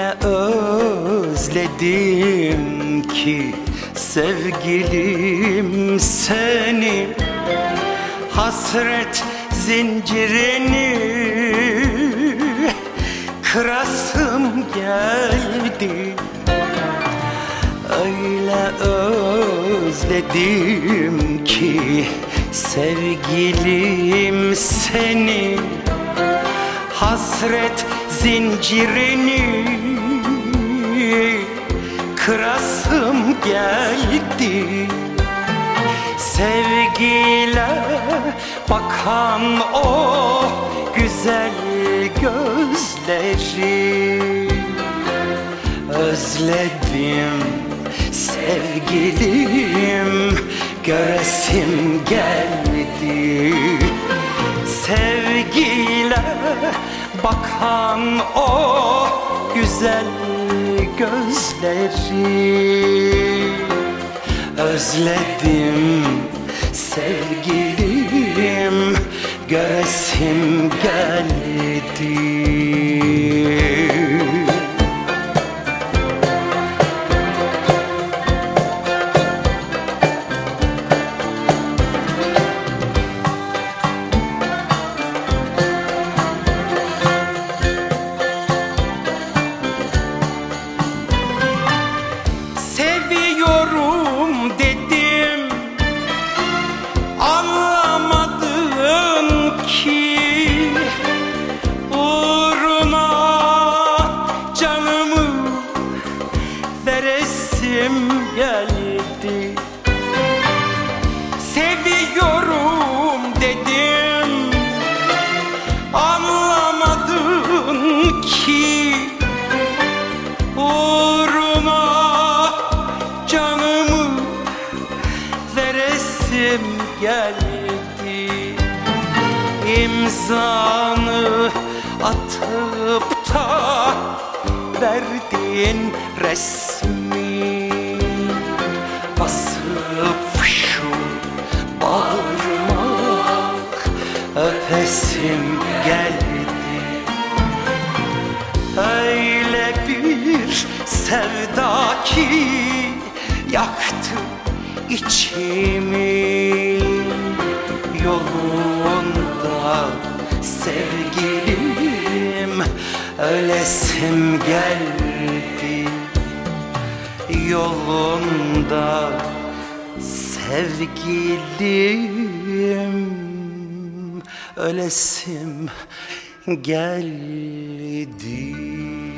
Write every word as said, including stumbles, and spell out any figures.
Öyle özledim ki sevgilim seni, hasret zincirini kırasım geldi. Öyle özledim ki sevgilim seni, hasret zincirini kırasım geldi. Sevgiyle bakan o güzel gözleri özledim sevgilim, göresim geldi. Sevgiyle bakan o güzel gözleri özledim sevgilim, göresim geldi. Seviyorum dedim, anlamadın ki uğruna canımı veresim geldi. Seviyorum dedim, anlamadın ki uğruna canımı veresim geldi. İmzanı atıp da verdiğin resmi basıp şu bağrıma öpesim geldi. Öyle bir sevda ki yaktı içimi, yolunda sevgilim ölesim geldi. Yolunda sevgilim ölesim geldi.